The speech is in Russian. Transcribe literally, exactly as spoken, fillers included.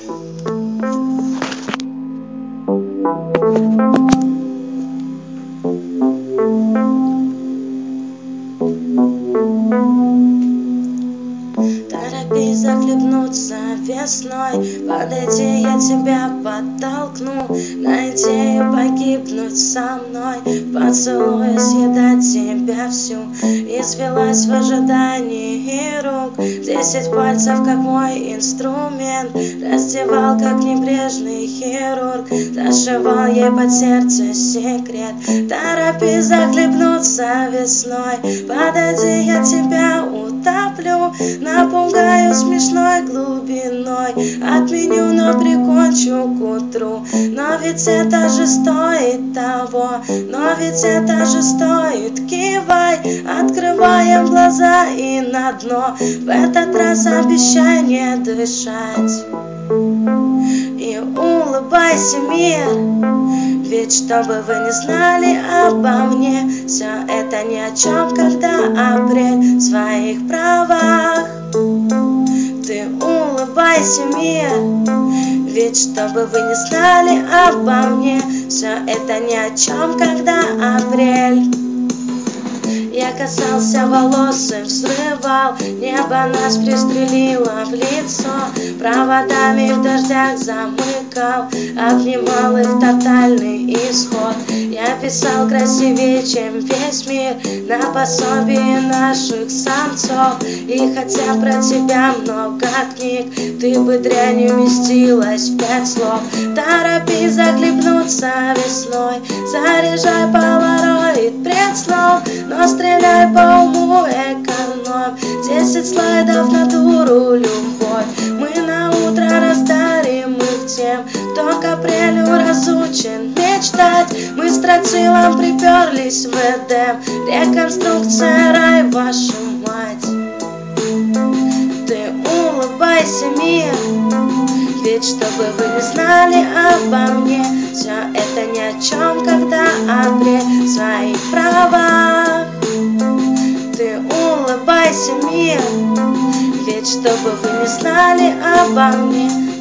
Торопись захлебнуться весной, подойди, я тебя подтолкну на идею погибнуть со мной, поцелуя съедать тебя всю. Извелась в ожидании рук, десять пальцев, как мой инструмент, раздевал, как небрежный хирург, зашивал ей под сердце секрет. Торопись захлебнуться весной, подойди, я тебя утоплю, напугаю смешной глубиной, отменю, но прикончу к утру. Но ведь это же стоит того, но ведь это же стоит. Кивай, открываем глаза и на дно, в этот раз обещай не дышать. И улыбайся, мир, ведь чтобы вы не знали обо мне, все это ни о чем, когда апрель в своих правах. Ты улыбайся, мир, ведь чтобы вы не знали обо мне, все это ни о чем, когда апрель. Я касался волос и взрывал, небо нас пристрелило в лицо, проводами в дождях замыкал, обнимал их тотальный исход. Я писал красивее, чем весь мир, на пособие наших самцов. И хотя про тебя много книг, ты бы дрянь уместилась в пять слов. Торопись захлебнуться весной, заряжай полароид пред сном, но стреляй по уму, экономь. Десять слайдов на дуру любовь, мы на утро раздарим их тем, кто к апрелю разучен мечтать. Мы с тротилом приперлись в Эдем, реконструкция рай, вашу мать. Ты улыбайся, мир, ведь чтобы вы не знали обо мне, все это ни о чем, когда апрель в своих правах. Ты улыбайся, мир, ведь чтобы вы не знали обо мне,